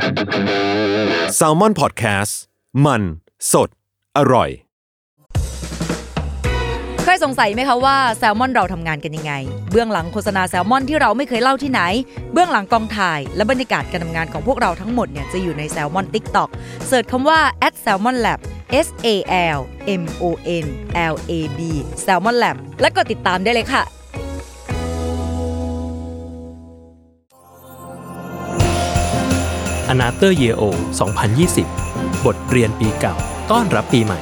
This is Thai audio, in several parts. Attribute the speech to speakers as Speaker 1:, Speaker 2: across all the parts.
Speaker 1: Salmon Podcast มันสดอร่อย
Speaker 2: เคยสงสัยไหมคะว่าแซลมอนเราทำงานกันยังไงเบื้องหลังโฆษณาแซลมอนที่เราไม่เคยเล่าที่ไหนเบื้องหลังกองถ่ายและบรรยากาศการทำงานของพวกเราทั้งหมดเนี่ยจะอยู่ในแซลมอน TikTok เสิร์ชคำว่า @salmonlab SALMONLAB Salmon Lab และกดติดตามได้เลยค่ะ
Speaker 3: Another Year O 2020 บทเรียนปีเก่าต้อนรับปีใหม่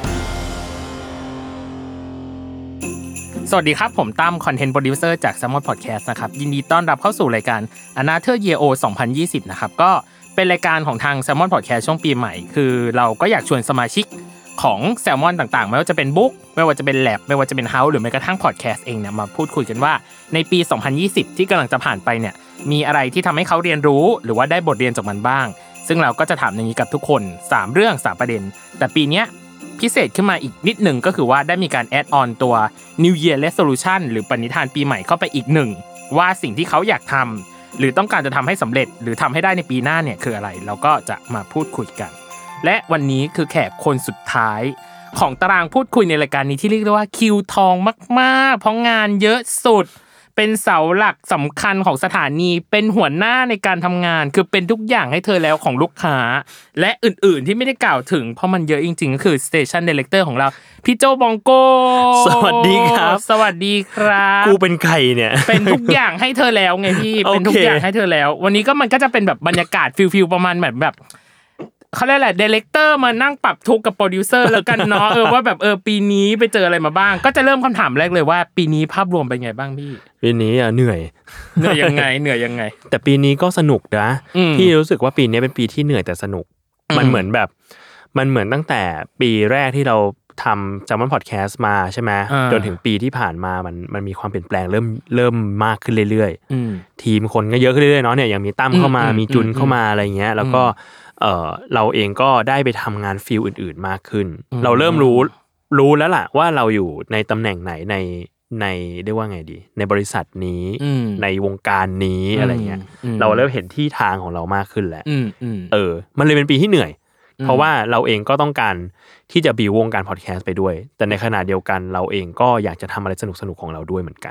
Speaker 4: สวัสดีครับผมตั้มคอนเทนต์โปรดิวเซอร์จาก Salmon Podcast นะครับยินดีต้อนรับเข้าสู่รายการ Another Year O 2020 นะครับก็เป็นรายการของทาง Salmon Podcast ช่วงปีใหม่คือเราก็อยากชวนสมาชิกของ Salmon ต่างๆไม่ว่าจะเป็นบุ๊กไม่ว่าจะเป็น Lab ไม่ว่าจะเป็น House หรือแม้กระทั่ง Podcast เองเนี่ยมาพูดคุยกันว่าในปี 2020 ที่กำลังจะผ่านไปเนี่ยมีอะไรที่ทำให้เขาเรียนรู้หรือว่าได้บทเรียนจากมันบ้างซึ่งเราก็จะถามอย่างนี้กับทุกคน3เรื่อง3ประเด็นแต่ปีนี้พิเศษขึ้นมาอีกนิดนึงก็คือว่าได้มีการแอดออนตัว New Year Resolution หรือปณิธานปีใหม่เข้าไปอีกหนึ่งว่าสิ่งที่เขาอยากทำหรือต้องการจะทำให้สำเร็จหรือทำให้ได้ในปีหน้าเนี่ยคืออะไรเราก็จะมาพูดคุยกันและวันนี้คือแขกคนสุดท้ายของตารางพูดคุยในรายการนี้ที่เรียกได้ว่าคิวทองมากๆเพราะงานเยอะสุดเป็นเสาหลักสำคัญของสถานีเป็นหัวหน้าในการทำงานคือเป็นทุกอย่างให้เธอแล้วของลูกค้าและอื่นๆที่ไม่ได้กล่าวถึงเพราะมันเยอะจริงๆก็คือ Station Director ของเราพี่โจบองโก
Speaker 3: สวัสดีครับ
Speaker 4: สวัสดีครับ
Speaker 3: กูเป็นใครเนี่ย
Speaker 4: เป็นทุกอย่างให้เธอแล้วไงพี่ เป็นทุกอย่างให้เธอแล้ววันนี้ก็มันก็จะเป็นแบบบรรยากาศฟิลประมาณแบบเขาเรียกอะไรดีเรคเตอร์มานั่งปรับทุกข์กับโปรดิวเซอร์แล้วกันเนาะว่าแบบปีนี้ไปเจออะไรมาบ้างก็จะเริ่มคำถามแรกเลยว่าปีนี้ภาพรวมเป็นไงบ้างพี่
Speaker 3: ปีนี้เหนื่อย
Speaker 4: ยังไง
Speaker 3: แต่ปีนี้ก็สนุกนะพี่รู้สึกว่าปีนี้เป็นปีที่เหนื่อยแต่สนุกมันเหมือนตั้งแต่ปีแรกที่เราทำ Salmon Podcast มาใช่ไหมจนถึงปีที่ผ่านมามันมีความเปลี่ยนแปลงเริ่มมากขึ้นเรื่อยๆทีมคนก็เยอะขึ้นเรื่อยๆเนาะเนี่ยอย่างมีตั้มเข้ามามีจุนเข้ามาอะไรเงี้ยแล้วก็เราเองก็ได้ไปทำงานฟิลอื่นๆมากขึ้นเราเริ่มรู้แล้วล่ะว่าเราอยู่ในตำแหน่งไหนในเรียกว่าไงดีในบริษัทนี้ในวงการนี้อะไรเงี้ยเราเริ่มเห็นที่ทางของเรามากขึ้นแล้วมันเลยเป็นปีที่เหนื่อยเพราะว่าเราเองก็ต้องการที่จะบิววงการพอดแคสต์ไปด้วยแต่ในขณะเดียวกันเราเองก็อยากจะทำอะไรสนุกๆของเราด้วยเหมือนกัน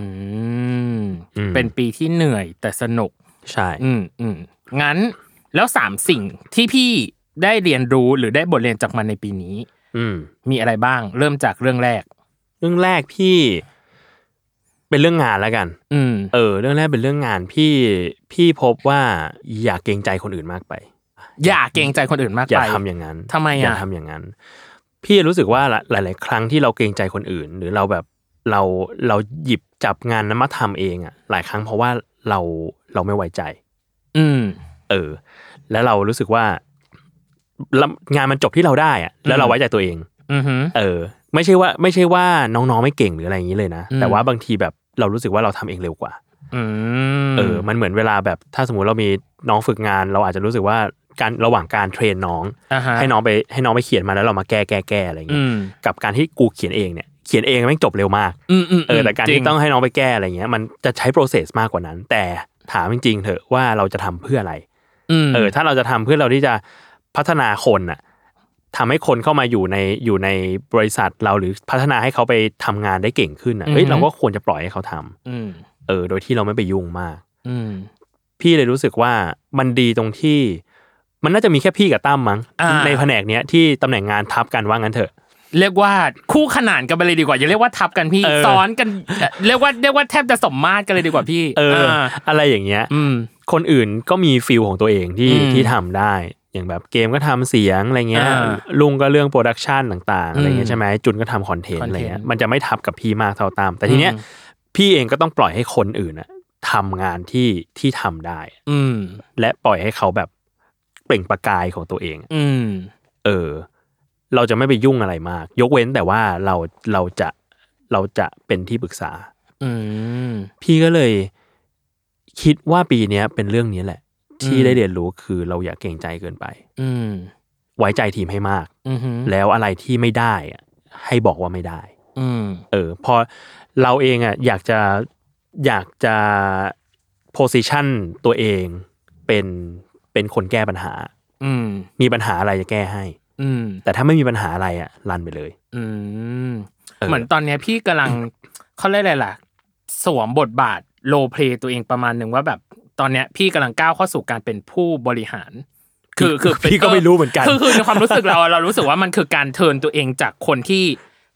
Speaker 4: เป็นปีที่เหนื่อยแต่สนุก
Speaker 3: ใช่
Speaker 4: งั้นแล้ว3สิ่งที่พี่ได้เรียนรู้หรือได้บทเรียนจากมันในปีนี้มีอะไรบ้างเริ่มจากเรื่องแรก
Speaker 3: พี่เป็นเรื่องงานแล้วกันเรื่องแรกเป็นเรื่องงานพี่พบว่าอย่าเกรงใจคนอื่นมากไป
Speaker 4: อย่าเกรงใจคนอื่นมากไป
Speaker 3: อย่าทำอย่างนั้น
Speaker 4: ทำไม
Speaker 3: อย่าทำอย่างนั้นพี่รู้สึกว่าหลายๆครั้งที่เราเกรงใจคนอื่นหรือเราแบบเราหยิบจับงานนั้นมาทำเองอ่ะหลายครั้งเพราะว่าเราไม่ไว้ใจแล้วเรารู้สึกว่างานมันจบที่เราได้อ่ะแล้วเราไว้ใจตัวเองไม่ใช่ว่าน้องๆไม่เก่งหรืออะไรอย่างนี้เลยนะแต่ว่าบางทีแบบเรารู้สึกว่าเราทำเองเร็วกว่ามันเหมือนเวลาแบบถ้าสมมุติเรามีน้องฝึกงานเราอาจจะรู้สึกว่าการระหว่างการเทรนน้องให้น้องไปเขียนมาแล้วเรามาแก้อะไรอย่างเงี้ยกับการที่กูเขียนเองเนี่ยเขียนเองแม่งจบเร็วมากแต่การที่ต้องให้น้องไปแก้อะไรเงี้ยมันจะใช้ process มากกว่านั้นแต่ถามจริงๆเถอะว่าเราจะทำเพื่ออะไรถ้าเราจะทำเพื่อเราที่จะพัฒนาคนน่ะทำให้คนเข้ามาอยู่ในบริษัทเราหรือพัฒนาให้เขาไปทำงานได้เก่งขึ้นเราก็ควรจะปล่อยให้เขาทำโดยที่เราไม่ไปยุ่งมากพี่เลยรู้สึกว่ามันดีตรงที่มันน่าจะมีแค่พี่กับตั้มมั้งในแผนกเนี้ยที่ตำแหน่งงานทับกันว่างั้นเถอะ
Speaker 4: เรียกว่าคู่ขนานกันไปเลยดีกว่าอย่าเรียกว่าทับกันพี่ซ้อนกันเรียกว่าแทบจะสมมาตรกันเลยดีกว่าพี่
Speaker 3: อะไรอย่างเงี้ยคนอื่นก็มีฟีลของตัวเองที่ทำได้อย่างแบบเกมก็ทำเสียงอะไรเงี้ยลุงก็เรื่องโปรดักชันต่างๆอะไรเงี้ยใช่ไหมจุนก็ทำคอนเทนต์อะไรเงี้ยมันจะไม่ทับกับพี่มากเท่าตั้มแต่ทีเนี้ยพี่เองก็ต้องปล่อยให้คนอื่นทำงานที่ทำได้และปล่อยให้เขาแบบเปล่งประกายของตัวเองเราจะไม่ไปยุ่งอะไรมากยกเว้นแต่ว่าเราจะเป็นที่ปรึกษาพี่ก็เลยคิดว่าปีนี้เป็นเรื่องนี้แหละที่ได้เรียนรู้คือเราอย่าเกรงใจเกินไปไว้ใจทีมให้มากแล้วอะไรที่ไม่ได้ให้บอกว่าไม่ได้พอเราเองอยากจะ position ตัวเองเป็นคนแก้ปัญหามีปัญหาอะไรจะแก้ให้แต่ถ้าไม่มีปัญหาอะไรอ่ะรันไปเลย
Speaker 4: เหมือนตอนนี้พี่กำลังเขาเรียกอะไรล่ะสวมบทบาทโรลเพลย์ตัวเองประมาณนึงว่าแบบตอนเนี้ยพี่กำลังก้าวเข้าสู่การเป็นผู้บริหารคือ
Speaker 3: พี่ก็ไม่รู้เหมือนกัน
Speaker 4: คือในความรู้สึกเรารู้สึกว่ามันคือการเทิร์นตัวเองจากคนที่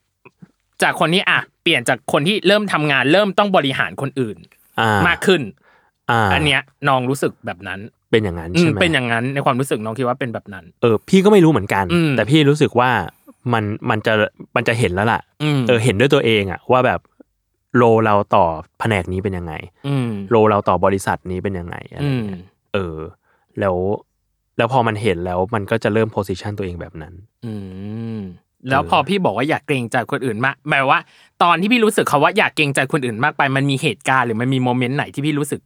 Speaker 4: เปลี่ยนจากคนที่เริ่มทำงานเริ่มต้องบริหารคนอื่นมากขึ้นอันเนี้ยน้องรู้สึกแบบนั้น
Speaker 3: เป็นอย่างนั้นใช่ไหม
Speaker 4: เป็นอย่างนั้นในความรู้สึกน้องคิดว่าเป็นแบบนั้น
Speaker 3: พี่ก็ไม่รู้เหมือนกันแต่พี่รู้สึกว่ามันจะเห็นแล้วล่ะเห็นด้วยตัวเองอ่ะว่าแบบโลเราต่อแผนกนี้เป็นยังไงโลเราต่อบริษัทนี้เป็นยังไงอะไรเงี้ยแล้วพอมันเห็นแล้วมันก็จะเริ่มโพสิชันตัวเองแบบนั้น
Speaker 4: แล้วพอพี่บอกว่าอยากเกรงใจคนอื่นมากหมายว่าตอนที่พี่รู้สึกเขาว่าอยากเกรงใจคนอื่นมากไปมันมีเหตุการณ์หรือมันมีโมเมนต์ไหนที่พี่รู้สึก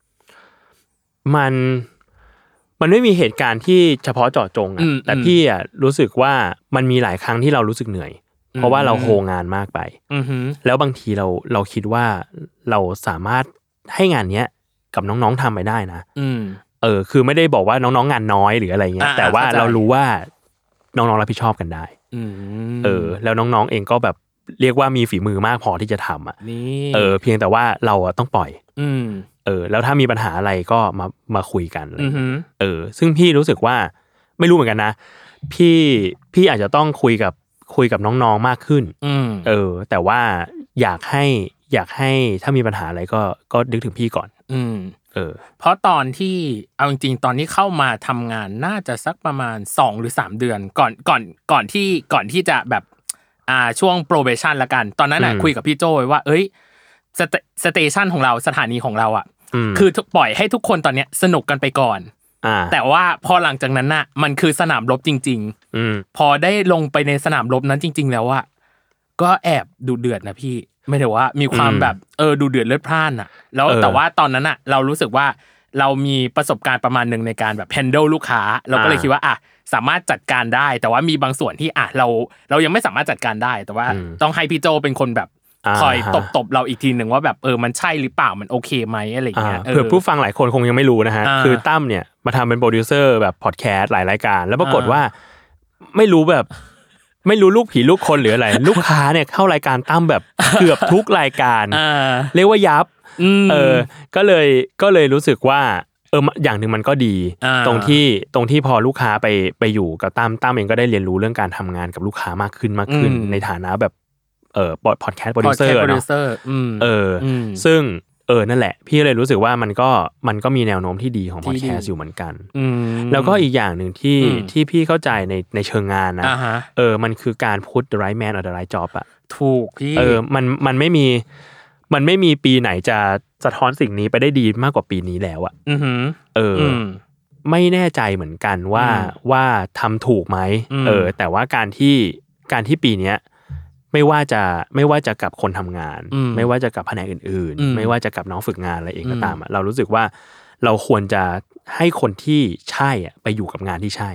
Speaker 3: มันไม่มีเหตุการณ์ที่เฉพาะเจาะจงอ่ะแต่พี่อ่ะรู้สึกว่ามันมีหลายครั้งที่เรารู้สึกเหนื่อยเพราะว่าเราโฮงานมากไปแล้วบางทีเราคิดว่าเราสามารถให้งานเนี้ยกับน้องๆทำไปได้นะคือไม่ได้บอกว่าน้องๆงานน้อยหรืออะไรเงี้ยแต่ว่าเรารู้ว่าน้องๆรับผิดชอบกันได้แล้วน้องๆเองก็แบบเรียกว่ามีฝีมือมากพอที่จะทำอ่ะเพียงแต่ว่าเราต้องปล่อยแล้วถ้ามีปัญหาอะไรก็มาคุยกันอะไรซึ่งพี่รู้สึกว่าไม่รู้เหมือนกันนะพี่อาจจะต้องคุยกับน้องๆมากขึ้นแต่ว่าอยากให้ถ้ามีปัญหาอะไรก็นึกถึงพี่ก่อน
Speaker 4: เพราะตอนที่เอาจริงๆตอนที่เข้ามาทำงานน่าจะสักประมาณ2หรือ3เดือนก่อนที่จะแบบช่วง probation ละกันตอนนั้นน่ะคุยกับพี่โจ้ไว้ว่าเอ้ยสเตชันของเราสถานีของเราอ่ะคือปล่อยให้ทุกคนตอนเนี้ยสนุกกันไปก่อนแต่ว่าพอหลังจากนั้นน่ะมันคือสนามรบจริงๆพอได้ลงไปในสนามรบนั้นจริงๆแล้วอ่ะก็แอบดุเดือดนะพี่ไม่ได้ว่ามีความแบบดูเดือดเลือดพล่านอ่ะแล้วแต่ว่าตอนนั้นอ่ะเรารู้สึกว่าเรามีประสบการณ์ประมาณนึงในการแบบ handle ลูกค้าเราก็เลยคิดว่าสามารถจัดการได้แต่ว่ามีบางส่วนที่เรายังไม่สามารถจัดการได้แต่ว่าต้องให้พี่โจเป็นคนแบบคอยตบเราอีกทีนึงว่าแบบมันใช่หรือเปล่ามันโอเคไหมอะไรอย่างเงี้ย
Speaker 3: เผื่อผู้ฟังหลายคนคงยังไม่รู้นะฮะคือตั้มเนี่ยมาทำเป็นโปรดิวเซอร์แบบพอดแคสต์หลายรายการแล้วปรากฏว่าไม่รู้ลูกผีลูกคนหรืออะไรลูกค้าเนี่ยเข้ารายการตั้มแบบเกือบทุกรายการเรียกว่ายับก็เลยรู้สึกว่าอย่างหนึ่งมันก็ดีตรงที่พอลูกค้าไปอยู่กับตั้มเองก็ได้เรียนรู้เรื่องการทำงานกับลูกค้ามากขึ้นในฐานะแบบพอดแคสต์โปรดิวเซอร์เนาะซึ่งนั่นแหละพี่เลยรู้สึกว่ามันก็มีแนวโน้มที่ดีของพอดแคสต์อยู่เหมือนกันแล้วก็อีกอย่างหนึ่งที่พี่เข้าใจในเชิงงานนะมันคือการ put the right man on the right job อ่ะ
Speaker 4: ถูกพี่
Speaker 3: มันไม่มีปีไหนจะสะท้อนสิ่งนี้ไปได้ดีมากกว่าปีนี้แล้วอ่ะไม่แน่ใจเหมือนกันว่าทำถูกไหมแต่ว่าการที่ปีเนี้ยไม่ว่าจะกับคนทำงานไม่ว่าจะกับแผนกอื่นๆไม่ว่าจะกับน้องฝึกงานอะไรเองก็ตามเรารู้สึกว่าเราควรจะให้คนที่ใช่ไปอยู่กับงานที่ใช่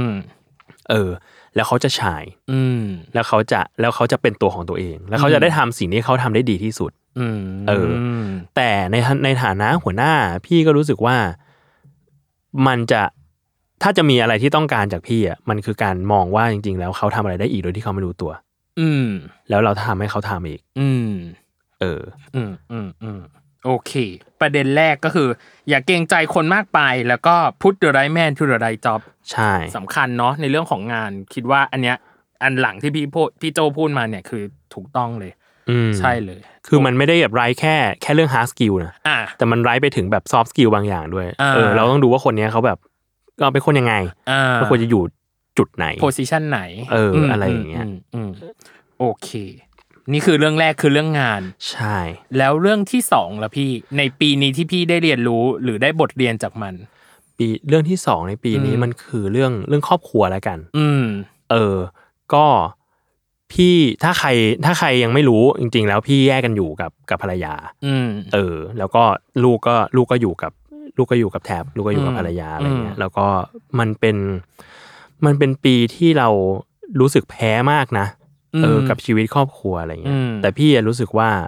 Speaker 3: แล้วเขาจะฉายแล้วเขาจะเป็นตัวของตัวเองแล้วเขาจะได้ทำสิ่งที่เขาทำได้ดีที่สุดแต่ในฐานะหัวหน้าพี่ก็รู้สึกว่ามันจะถ้าจะมีอะไรที่ต้องการจากพี่มันคือการมองว่าจริงๆแล้วเขาทำอะไรได้อีกโดยที่เขาไม่รู้ตัวแล้วเราทำให้เขาทำอีก
Speaker 4: โอเคประเด็นแรกก็คืออย่าเกรงใจคนมากไปแล้วก็ put the right man to the right job
Speaker 3: ใช่
Speaker 4: สำคัญเนาะในเรื่องของงานคิดว่าอันเนี้ยอันหลังที่พี่โจพูดมาเนี่ยคือถูกต้องเลยใช่เลย
Speaker 3: คือมันไม่ได้แบบไร้แค่เรื่อง hard skill นะแต่มันไร้ไปถึงแบบ soft skill บางอย่างด้วยเราต้องดูว่าคนนี้เขาแบบเป็นคนยังไงเขาควรจะอยู่จุดไหน
Speaker 4: position ไหน
Speaker 3: อะไรอย่างเงี้ย
Speaker 4: โอเคนี่คือเรื่องแรกคือเรื่องงาน
Speaker 3: ใช่
Speaker 4: แล้วเรื่องที่2ล่ะพี่ในปีนี้ที่พี่ได้เรียนรู้หรือได้บทเรียนจากมัน
Speaker 3: เรื่องที่2ในปีนี้มันคือเรื่องครอบครัวแล้วกันก็พี่ถ้าใครยังไม่รู้จริงๆแล้วพี่แยกกันอยู่กับภรรยาแล้วก็ลูกก็อยู่กับแทบลูกก็อยู่กับภรรยาอะไรเงี้ยแล้วก็มันเป็นปีที่เรารู้สึกแพ้มากนะกับชีวิตครอบครัวอะไรเงี้ยแต่พี่รู้สึกว่า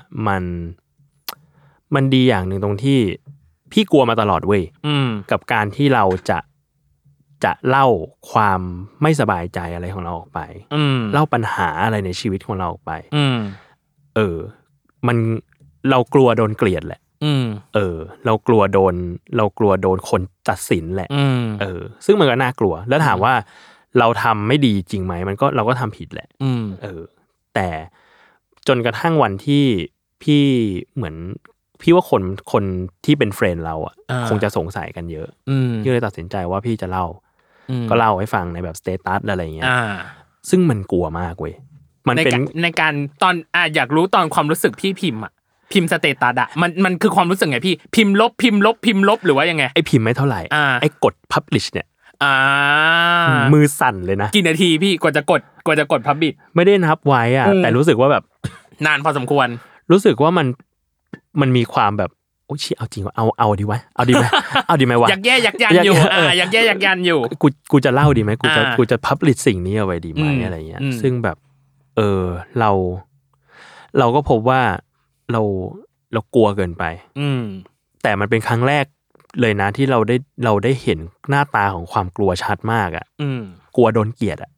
Speaker 3: มันดีอย่างหนึ่งตรงที่พี่กลัวมาตลอดเว้ยกับการที่เราจะจะเล่าความไม่สบายใจอะไรของเราออกไปเล่าปัญหาอะไรในชีวิตของเราออกไปมันเรากลัวโดนเกลียดแหละเรากลัวโดนคนตัดสินแหละซึ่งมันก็น่ากลัวแล้วถามว่าเราทำไม่ดีจริงไหมมันก็เราก็ทำผิดแหละแต่จนกระทั่งวันที่พี่เหมือนพี่ว่าคนที่เป็นเฟรนด์เราอ่ะคงจะสงสัยกันเยอะพี่เลยตัดสินใจว่าพี่จะเล่าก็เล่าให้ฟังในแบบสเตตัสอะไรเงี้ยซึ่งมันกลัวมากเว้ยมันเป็น
Speaker 4: ในการตอนอยากรู้ตอนความรู้สึกพี่พิมพ์สเตตัสอ่ะมันคือความรู้สึกไงพี่พิมพ์ลบหรือว่ายังไง
Speaker 3: ไอ้พิมพ์ไม่เท่าไหร่ไอ้กด publish เนี่ยมือสั่นเลยนะ
Speaker 4: กี่นาทีพี่กว่าจะกด publish
Speaker 3: ไม่ได้นับไว้อ่ะแต่รู้สึกว่าแบบ
Speaker 4: นานพอสมควร
Speaker 3: รู้สึกว่ามันมีความแบบโอ้ชิเอาจริงว่าเอาดีวะเอาดีไหมวะ
Speaker 4: ยักแย่ยักยันอยู่ยักแย่ยักยันอยู่
Speaker 3: กูจะเล่าดีไหมกูจะ publish สิ่งนี้เอาไว้ดีไหมอะไรเงี้ยซึ่งแบบเราก็พบว่าเรากลัวเกินไปแต่มันเป็นครั้งแรกเลยนะที่เราได้เห็นหน้าตาของความกลัวชัดมากอ่ะกลัวโดนเกลียดอ่ะ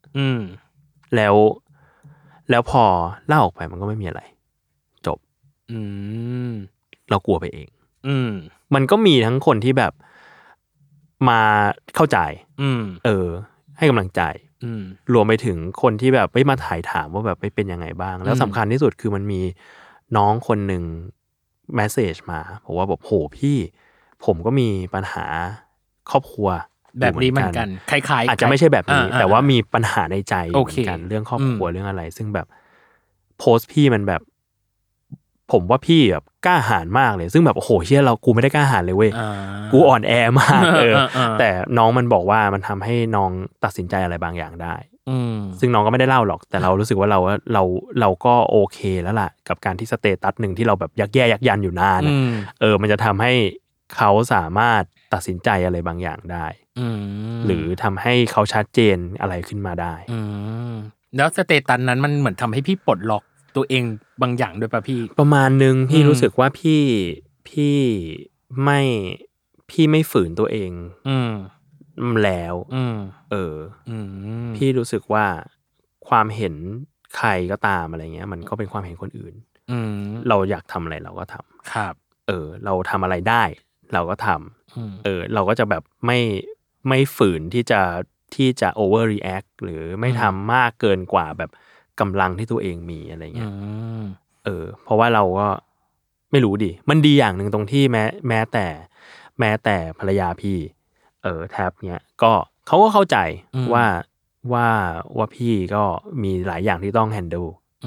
Speaker 3: แล้วพอเล่าออกไปมันก็ไม่มีอะไรจบเรากลัวไปเองมันก็มีทั้งคนที่แบบมาเข้าใจให้กำลังใจรวมไปถึงคนที่แบบมาถ่ายถามว่าแบบเป็นยังไงบ้างแล้วสำคัญที่สุดคือมันมีน้องคนหนึ่งเมสเสจมาบอกว่าแบบโหพี่ผมก็มีปัญหาครอบครัว
Speaker 4: แบบนี้เหมือนกันคล้ายๆ
Speaker 3: อาจจะไม่ใช่แบบนี้แต่ว่ามีปัญหาในใจเหมือนกันเรื่องครอบครัวเรื่องอะไรซึ่งแบบโพสต์พี่มันแบบผมว่าพี่แบบกล้าหาญมากเลยซึ่งแบบโอ้โหเชี่ยกูไม่ได้กล้าหาญเลยเว้ยกูอ่อนแอมากแต่น้องมันบอกว่ามันทำให้น้องตัดสินใจอะไรบางอย่างได้ซึ่งน้องก็ไม่ได้เล่าหรอกแต่เรารู้สึกว่าเราก็โอเคแล้วล่ะกับการที่สเตตัสหนึ่งที่เราแบบยักแย่ยักยันอยู่นานมันจะทำให้เขาสามารถตัดสินใจอะไรบางอย่างได้หรือทำให้เขาชัดเจนอะไรขึ้นมาได้
Speaker 4: แล้วสเตตัสนั้นมันเหมือนทำให้พี่ปลดล็อกตัวเองบางอย่างด้วยป่ะพี่
Speaker 3: ประมาณนึงพี่รู้สึกว่าพี่ไม่ฝืนตัวเองแล้วพี่รู้สึกว่าความเห็นใครก็ตามอะไรเงี้ยมันก็เป็นความเห็นคนอื่นเราอยากทำอะไรเราก็ทำ
Speaker 4: ครับ
Speaker 3: เราทำอะไรได้เราก็ทำเราก็จะแบบไม่ฝืนที่จะ overreact หรือไม่ทำมากเกินกว่าแบบกำลังที่ตัวเองมีอะไรเงี้ยเพราะว่าเราก็ไม่รู้ดิมันดีอย่างหนึ่งตรงที่แม้แต่ภรรยาพี่แท็บเนี้ยก็เขาก็เข้าใจว่าพี่ก็มีหลายอย่างที่ต้อง handle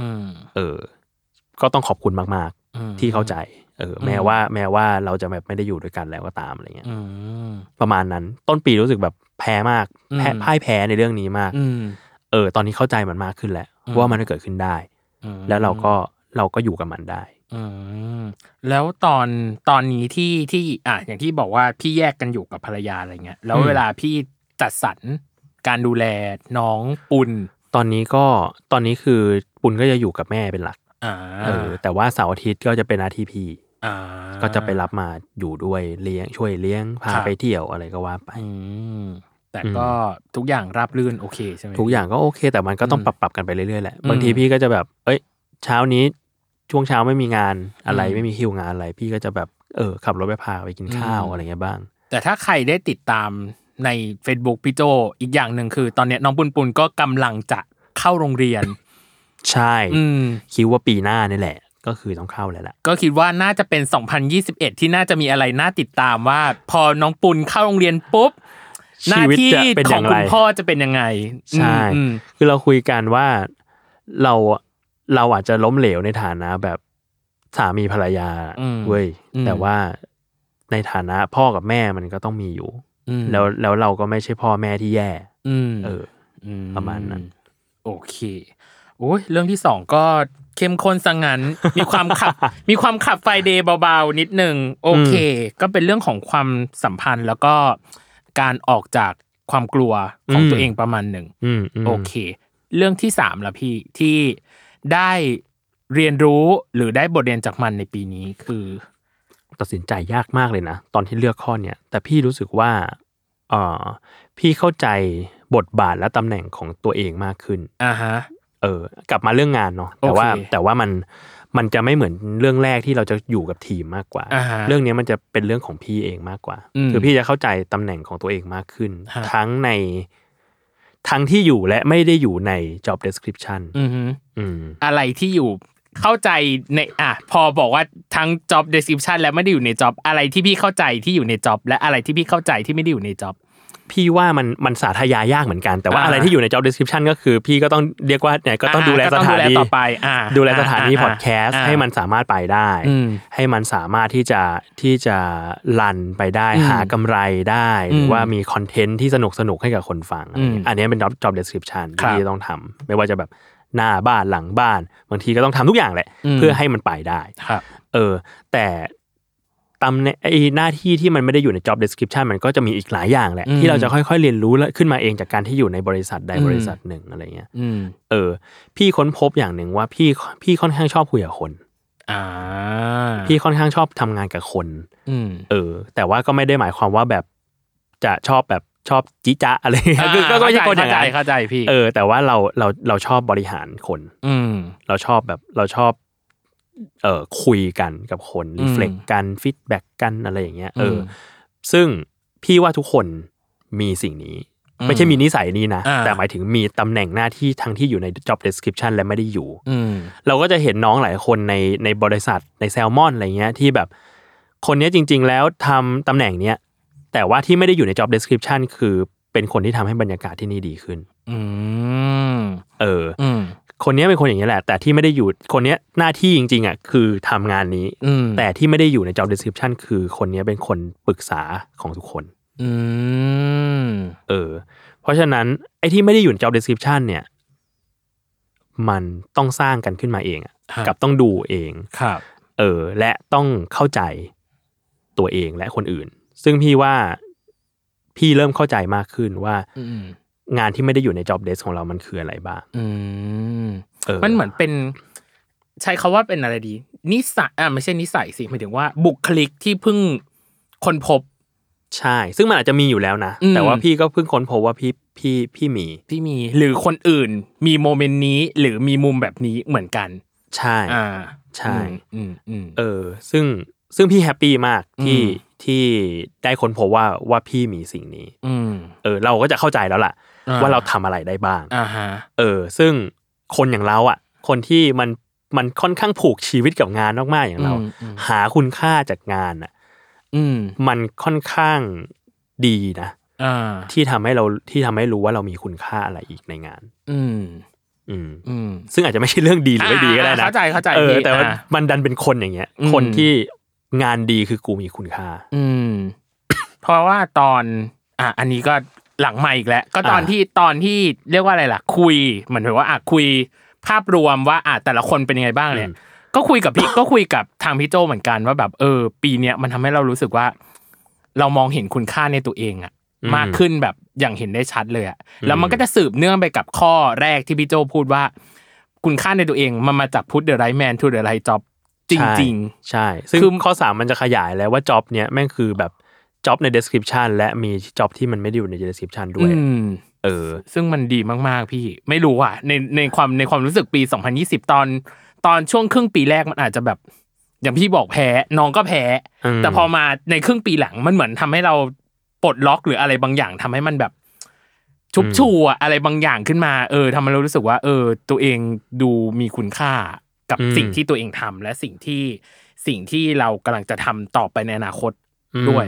Speaker 3: ก็ต้องขอบคุณมากๆที่เข้าใจแม้ว่าเราจะแบบไม่ได้อยู่ด้วยกันแล้วก็ตามอะไรเงี้ยประมาณนั้นต้นปีรู้สึกแบบแพ้มากพ่ายแพ้ในเรื่องนี้มากตอนนี้เข้าใจมันมากขึ้นแล้วว่ามันจะเกิดขึ้นได้แล้วเราก็อยู่กับมันได้
Speaker 4: แล้วตอนนี้ที่อย่างที่บอกว่าพี่แยกกันอยู่กับภรรยาอะไรเงี้ยแล้วเวลาพี่จัดสรรการดูแลน้องปุณ
Speaker 3: ตอนนี้คือปุณก็จะอยู่กับแม่เป็นหลักแต่ว่าเสาร์อาทิตย์ก็จะเป็นหน้าที่พี่ก็จะไปรับมาอยู่ด้วยช่วยเลี้ยงพาไปเที่ยวอะไรก็ว่าไป
Speaker 4: แต่ก็ทุกอย่างราบรื่นโอเคใช่ไหม
Speaker 3: ทุกอย่างก็โอเคแต่มันก็ต้องปรับกันไปเรื่อยๆแหละบางทีพี่ก็จะแบบเช้านี้ช่วงเช้าไม่มีงานอะไรไม่มีคิวงานอะไรพี่ก็จะแบบขับรถไปพาไปกินข้าวอะไรเงี้ยบ้าง
Speaker 4: แต่ถ้าใครได้ติดตามใน Facebook พี่โจอีกอย่างนึงคือตอนนี้น้องปุณก็กำลังจะเข้าโรงเรียน
Speaker 3: ใช่คิดว่าปีหน้านี่แหละก็คือต้องเข้าแล้วแหละ
Speaker 4: ก็คิดว่าน่าจะเป็น2021ที่น่าจะมีอะไรน่าติดตามว่าพอน้องปุณเข้าโรงเรียนปุ๊บหน้าที่ของคุณพ่อจะเป็นยังไง
Speaker 3: ใช่คือเราคุยกันว่าเราอาจจะล้มเหลวในฐานะแบบสามีภรรยาเว้ยแต่ว่าในฐานะพ่อกับแม่มันก็ต้องมีอยู่แล้วเราก็ไม่ใช่พ่อแม่ที่แย่ประมาณนั้น
Speaker 4: โอเคโอ้ยเรื่องที่2ก็เข้มข้นซะงั้นมีความขับไฟเดย์เบาๆนิดนึงโอเคก็เป็นเรื่องของความสัมพันธ์แล้วก็การออกจากความกลัวของตัวเองประมาณหนึ่งโอเคเรื่องที่3ล่ะพี่ที่ได้เรียนรู้หรือได้บทเรียนจากมันในปีนี้คือ
Speaker 3: ตัดสินใจยากมากเลยนะตอนที่เลือกข้อเนี้ยแต่พี่รู้สึกว่าพี่เข้าใจบทบาทและตำแหน่งของตัวเองมากขึ้น
Speaker 4: ฮะ
Speaker 3: กลับมาเรื่องงานเนาะแต่ว่ามันจะไม่เหมือนเรื่องแรกที่เราจะอยู่กับทีมมากกว่าเรื่องนี้มันจะเป็นเรื่องของพี่เองมากกว่าคือพี่จะเข้าใจตำแหน่งของตัวเองมากขึ้นทั้งที่อยู่และไม่ได้อยู่ใน job description
Speaker 4: อะไรที่อยู่เข้าใจในพอบอกว่าทั้ง job description และไม่ได้อยู่ใน job อะไรที่พี่เข้าใจที่อยู่ใน job และอะไรที่พี่เข้าใจที่ไม่ได้อยู่ใน job
Speaker 3: พี่ว่ามันสาธยายากเหมือนกันแต่ว่าอะไรที่อยู่ใน job description ก็คือพี่ก็ต้องเรียกว่าเนี่ยก็ต้องดูแลสถานี
Speaker 4: ต่อไป
Speaker 3: ดูแลสถานีพอดแคสต์ให้มันสามารถไปได้ให้มันสามารถที่จะรันไปได้หากำไรได้หรือว่ามีคอนเทนต์ที่สนุกให้กับคนฟังอันนี้เป็น job description ที่ต้องทำไม่ว่าจะแบบหน้าบ้านหลังบ้านบางทีก็ต้องทำทุกอย่างแหละเพื่อให้มันไปได้แต่ตำแหน่งหน้าที่ที่มันไม่ได้อยู่ใน job description มันก็จะมีอีกหลายอย่างแหละที่เราจะค่อยๆเรียนรู้ขึ้นมาเองจากการที่อยู่ในบริษัทใดบริษัทหนึ่งอะไรเงี้ยพี่ค้นพบอย่างหนึ่งว่าพี่ค่อนข้างชอบคุยกับคนพี่ค่อนข้างชอบทำงานกับคนแต่ว่าก็ไม่ได้หมายความว่าแบบจะชอบจิจ๊ะอะไรก็ไม่ใช่คนอย่างนั้น
Speaker 4: เข้าใจพี่
Speaker 3: แต่ว่าเราชอบบริหารคนเราชอบคุยกันกับคนรีเฟล็กกันฟีดแบ็กกันอะไรอย่างเงี้ยซึ่งพี่ว่าทุกคนมีสิ่งนี้ไม่ใช่มีนิสัยนี้นะแต่หมายถึงมีตำแหน่งหน้าที่ทั้งที่อยู่ใน job description และไม่ได้อยู่เราก็จะเห็นน้องหลายคนในบริษัทในแซลมอนอะไรเงี้ยที่แบบคนนี้จริงๆแล้วทำตำแหน่งเนี้ยแต่ว่าที่ไม่ได้อยู่ใน job description คือเป็นคนที่ทำให้บรรยากาศที่นี่ดีขึ้นคนนี้เป็นคนอย่างนี้แหละแต่ที่ไม่ได้อยู่คนนี้หน้าที่จริงๆอ่ะคือทำงานนี้แต่ที่ไม่ได้อยู่ใน job description คือคนนี้เป็นคนปรึกษาของทุกคนเพราะฉะนั้นไอ้ที่ไม่ได้อยู่ใน job description เนี่ยมันต้องสร้างกันขึ้นมาเองกับต้องดูเองและต้องเข้าใจตัวเองและคนอื่นซึ่งพี่ว่าพี่เริ่มเข้าใจมากขึ้นว่างานที่ไม่ได้อยู่ใน job desk ของเรามันคืออะไรบ้าง
Speaker 4: มันเหมือนเป็นใช้คำว่าเป็นอะไรดีนิสัยไม่ใช่นิสัยสิหมายถึงว่าบุคลิกที่เพิ่งค้นพบ
Speaker 3: ใช่ซึ่งมันอาจจะมีอยู่แล้วนะแต่ว่าพี่ก็เพิ่งค้นพบว่าพี่
Speaker 4: มีหรือคนอื่นมีโมเมนต์นี้หรือมีมุมแบบนี้เหมือนกัน
Speaker 3: ใช่ใช่ซึ่งพี่แฮปปี้มากที่ได้ค้นพบว่าพี่มีสิ่งนี้เราก็จะเข้าใจแล้วล่ะว่าเราทำอะไรได้บ้างซึ่งคนอย่างเราอ่ะคนที่มันค่อนข้างผูกชีวิตกับงานมากๆอย่างเราหาคุณค่าจากงานอ่ะมันค่อนข้างดีนะที่ทำให้รู้ว่าเรามีคุณค่าอะไรอีกในงานซึ่งอาจจะไม่ใช่เรื่องดีหรือไม่ดีก็ได้นะ
Speaker 4: เข้าใจ
Speaker 3: แต่ว่ามันดันเป็นคนอย่างเงี้ยคนที่งานดีคือกูมีคุณค่า
Speaker 4: เพราะว่าตอนอันนี้ก็หลังใหม่อีกแล้วก็ตอนที่เรียกว่าอะไรล่ะคุยเหมือนว่าคุยภาพรวมว่าแต่ละคนเป็นยังไงบ้างเนี่ยก็คุยกับพี่ ก็คุยกับทางพี่โจเหมือนกันว่าแบบปีเนี้ยมันทำให้เรารู้สึกว่าเรามองเห็นคุณค่าในตัวเองมากขึ้นแบบอย่างเห็นได้ชัดเลยแล้วมันก็จะสืบเนื่องไปกับข้อแรกที่พี่โจพูดว่าคุณค่าในตัวเองมันมาจาก put the right man to the right job จริง
Speaker 3: ๆใช่ซึ่งข้อ3มันจะขยายแล้วว่า job เนี้ยแม่งคือแบบ job ใน description และมี job ที่มันไม่ได้อยู่ใน description ด้วย
Speaker 4: ซึ่งมันดีมากๆพี่ไม่รู้อ่ะในความรู้สึกปี2020ตอนช่วงครึ่งปีแรกมันอาจจะแบบอย่างพี่บอกแพ้น้องก็แพ้แต่พอมาในครึ่งปีหลังมันเหมือนทำให้เราปลดล็อกหรืออะไรบางอย่างทำให้มันแบบชุบชูอะไรบางอย่างขึ้นมาทำให้เรารู้สึกว่าตัวเองดูมีคุณค่ากับสิ่งที่ตัวเองทำและสิ่งที่เรากำลังจะทำต่อไปในอนาคตด้วย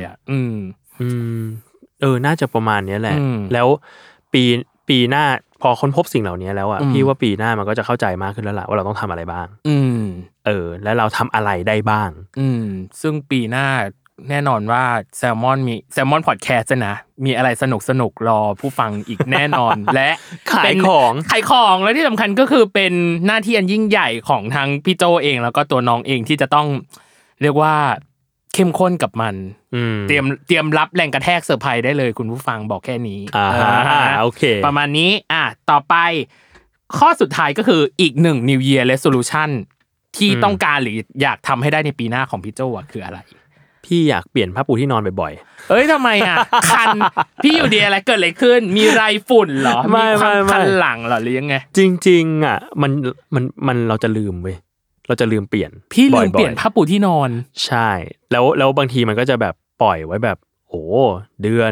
Speaker 3: น่าจะประมาณนี้แหละแล้วปีหน้าพอค้นพบสิ่งเหล่านี้แล้วพี่ว่าปีหน้ามันก็จะเข้าใจมากขึ้นแล้วล่ะว่าเราต้องทำอะไรบ้างแล้วเราทำอะไรได้บ้าง
Speaker 4: ซึ่งปีหน้าแน่นอนว่าแซลมอนพอดแคสต์นะมีอะไรสนุกรอผู้ฟังอีกแน่นอน และ
Speaker 3: ขายของ
Speaker 4: แล้วที่สำคัญก็คือเป็นหน้าที่อันยิ่งใหญ่ของทั้งพี่โจเองแล้วก็ตัวน้องเองที่จะต้องเรียกว่าเข้มข้นกับมันเตรียมรับแรงกระแทกเซอร์ไพรส์ได้เลยคุณผู้ฟังบอกแค่นี้
Speaker 3: โอเค
Speaker 4: ประมาณนี้ต่อไปข้อสุดท้ายก็คืออีก1 New Year Resolution ที่ต้องการหรืออยากทำให้ได้ในปีหน้าของพี่โจคืออะไร
Speaker 3: พี่อยากเปลี่ยนผ้าปูที่นอนบ่อย
Speaker 4: ๆเอ้ยทำไมอ่ะคันพี่อยู่ดีอะไรเกิดอะไรขึ้นมีไรฝุ่นเหรอมีความคันหลังเหรอหรือยังไง
Speaker 3: จริงๆอ่ะมันเราจะลืมเว้ยเราจะลืมเปลี่ยน
Speaker 4: พี่ลืมเปลี่ยนผ้าปูที่นอน
Speaker 3: ใช่แล้วบางทีมันก็จะแบบปล่อยไว้แบบโอ้เดือน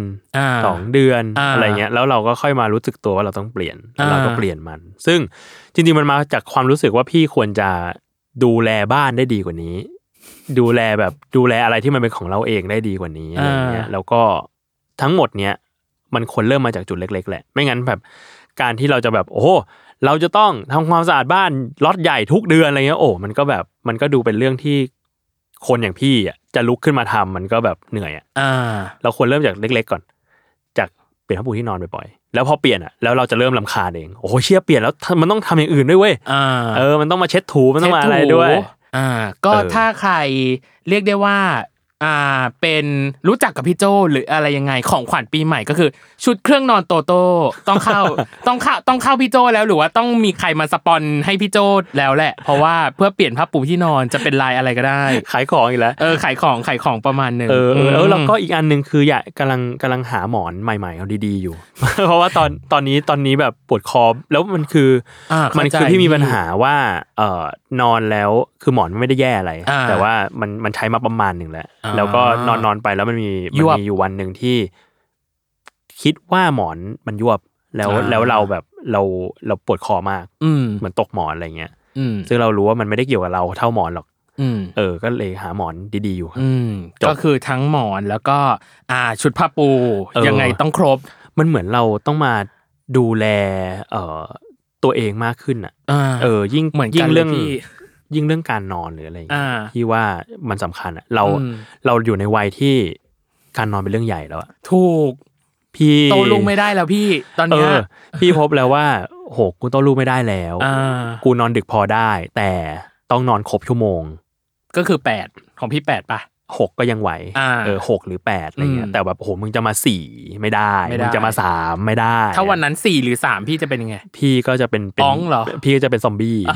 Speaker 3: 2เดือนอะไรเงี้ยแล้วเราก็ค่อยมารู้สึกตัวว่าเราต้องเปลี่ยนเราก็เปลี่ยนมันซึ่งจริงๆมันมาจากความรู้สึกว่าพี่ควรจะดูแลบ้านได้ดีกว่านี้ดูแลอะไรที่มันเป็นของเราเองได้ดีกว่านี้อะไรเงี้ยแล้วก็ทั้งหมดเนี้ยมันควรเริ่มมาจากจุดเล็กๆแหละไม่งั้นแบบการที่เราจะแบบโอ้เราจะต้องทำความสะอาดบ้านล็อตใหญ่ทุกเดือนอะไรเงี้ยมันก็ดูเป็นเรื่องที่คนอย่างพี่อ่ะจะลุกขึ้นมาทำมันก็แบบเหนื่อยอ่ะเราควรเริ่มจากเล็กๆก่อนจากเปลี่ยนผ้าปูที่นอนบ่อยๆแล้วพอเปลี่ยนอ่ะแล้วเราจะเริ่มรำคาญเองเชี่ยเปลี่ยนแล้วมันต้องทำอย่างอื่นด้วยเว้ยมันต้องมาเช็ดถูมันต้องมาอะไรด้วย
Speaker 4: ก็ถ้าใครเรียกได้ว่าเป็นรู้จักกับพี่โจหรืออะไรยังไงของขวัญปีใหม่ก็คือชุดเครื่องนอนโตโต้ต้องเข้าพี่โจแล้วหรือว่าต้องมีใครมาสปอนให้พี่โจแล้วแหละเพราะว่าเพื่อเปลี่ยนผ้าปูที่นอนจะเป็นลายอะไรก็ได้
Speaker 3: ขายของอีกแล้ว
Speaker 4: ขายของประมาณนึง
Speaker 3: แล้วก็อีกอันนึงคืออยากกำลังหาหมอนใหม่ๆเอาดีๆอยู่ เพราะว่าตอนนี้แบบปวดคอแล้วมันคือพี่มีปัญหาว่านอนแล้วคือหมอนไม่ได้แย่อะไรแต่ว่ามันใช้มาประมาณนึงแล้วก็นอนไปแล้วมันมีอยู่วันนึงที่คิดว่าหมอนมันยวบแล้วเราแบบเราปวดคอมากเหมือนตกหมอนอะไรเงี้ยซึ่งเรารู้ว่ามันไม่ได้เกี่ยวกับเราเท่าหมอนหรอกก็เลยหาหมอนดีๆอยู่ครับ
Speaker 4: ก็คือทั้งหมอนแล้วก็ชุดผ้าปูยังไงต้องครบ
Speaker 3: มันเหมือนเราต้องมาดูแลตัวเองมากขึ้นอ่ะยิ่งเรื่องการนอนหรืออะไรอย่างเงี้ยที่ว่ามันสำคัญอ่ะเราอยู่ในวัยที่การนอนเป็นเรื่องใหญ่แล้วอ่ะ
Speaker 4: ถูก
Speaker 3: พี่
Speaker 4: โตลุกไม่ได้แล้วพี่ตอนนี้
Speaker 3: พี่พบแล้วว่าโหกูโตลุกไม่ได้แล้วกูนอนดึกพอได้แต่ต้องนอนครบชั่วโมง
Speaker 4: ก็คือ8ของพี่8ป่ะ
Speaker 3: 6ก็ยังไหว6หรือ8อะไรเงี้ยแต่แบบโหมึงจะมา4ไม่ได้มึงจะมา3ไม่ได้
Speaker 4: ถ้าวันนั้น4หรือ3พี่จะเป็นยังไง
Speaker 3: พี่ก็จะเป็น
Speaker 4: อ๋องเหรอ
Speaker 3: พี่ก็จะเป็นซอมบี้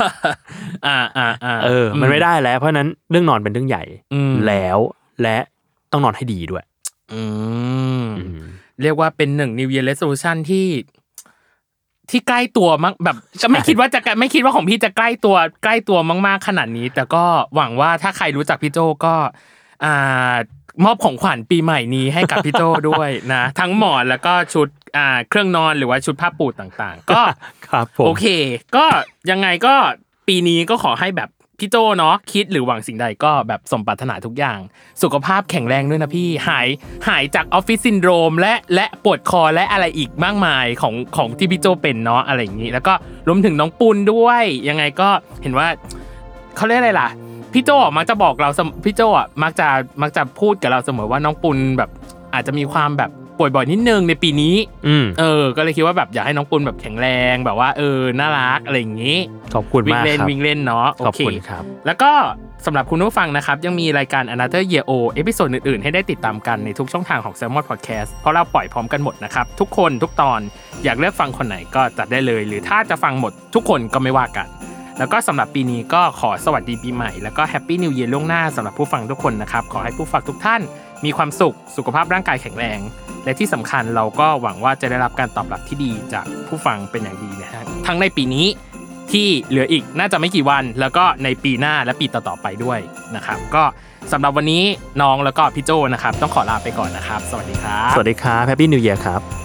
Speaker 3: มันไม่ได้แล้วเพราะนั้นเรื่องนอนเป็นเรื่องใหญ่แล้วและต้องนอนให้ดีด้วย
Speaker 4: เรียกว่าเป็น1 New Year Resolution ที่ใกล้ตัวมากแบบก็ไม่คิดว่าของพี่จะใกล้ตัวมากๆขนาดนี้แต่ก็หวังว่าถ้าใครรู้จักพี่โจก็มอบของขวัญปีใหม่นี้ให้กับพี่โจด้วยนะทั้งหมอนแล้วก็ชุดเครื่องนอนหรือว่าชุดผ้าปูต่างๆก็
Speaker 3: ครับผม
Speaker 4: โอเคก็ยังไงก็ปีนี้ก็ขอให้แบบพี่โจเนาะคิดหรือหวังสิ่งใดก็แบบสมปรารถนาทุกอย่างสุขภาพแข็งแรงด้วยนะพี่หายจากออฟฟิศซินโดรมและปวดคอและอะไรอีกมากมายของที่พี่โจเป็นเนาะอะไรอย่างนี้แล้วก็รวมถึงน้องปุณด้วยยังไงก็เห็นว่าเขาเรียกอะไรล่ะพี่โจมักจะบอกเราพี่โจมักจะพูดกับเราเสมอว่าน้องปุณแบบอาจจะมีความแบบป่วยบ่อยนิดนึงในปีนี้ก็เลยคิดว่าแบบอยากให้น้องปุณแบบแข็งแรงแบบว่าน่ารักอะไรอย่างงี้
Speaker 3: ขอบคุณมากครับ
Speaker 4: วิ่งเล่นเนาะ
Speaker 3: ขอบคุณครับ
Speaker 4: แล้วก็สำหรับคุณผู้ฟังนะครับยังมีรายการ Another Year O เอพิโซดอื่นๆให้ได้ติดตามกันในทุกช่องทางของ Salmon Podcast เพราะเราปล่อยพร้อมกันหมดนะครับทุกคนทุกตอนอยากเลือกฟังคนไหนก็จัดได้เลยหรือถ้าจะฟังหมดทุกคนก็ไม่ว่ากันแล้วก็สำหรับปีนี้ก็ขอสวัสดีปีใหม่แล้วก็แฮปปี้นิวเยียร์ล่วงหน้าสำหรับผู้ฟังทุกคนนะครับขอให้ผู้ฟังทุกท่านมีความสุขภาพร่างกายแข็งแรงและที่สำคัญเราก็หวังว่าจะได้รับการตอบรับที่ดีจากผู้ฟังเป็นอย่างดีนะฮะทั้งในปีนี้ที่เหลืออีกน่าจะไม่กี่วันแล้วก็ในปีหน้าและปีต่อๆไปด้วยนะครับก็สำหรับวันนี้น้องแล้วก็พี่โจนะครับต้องขอลาไปก่อนนะครับสวัสดีครับ
Speaker 3: สวัสดีครับแฮปปี้นิวเยียร์ครับ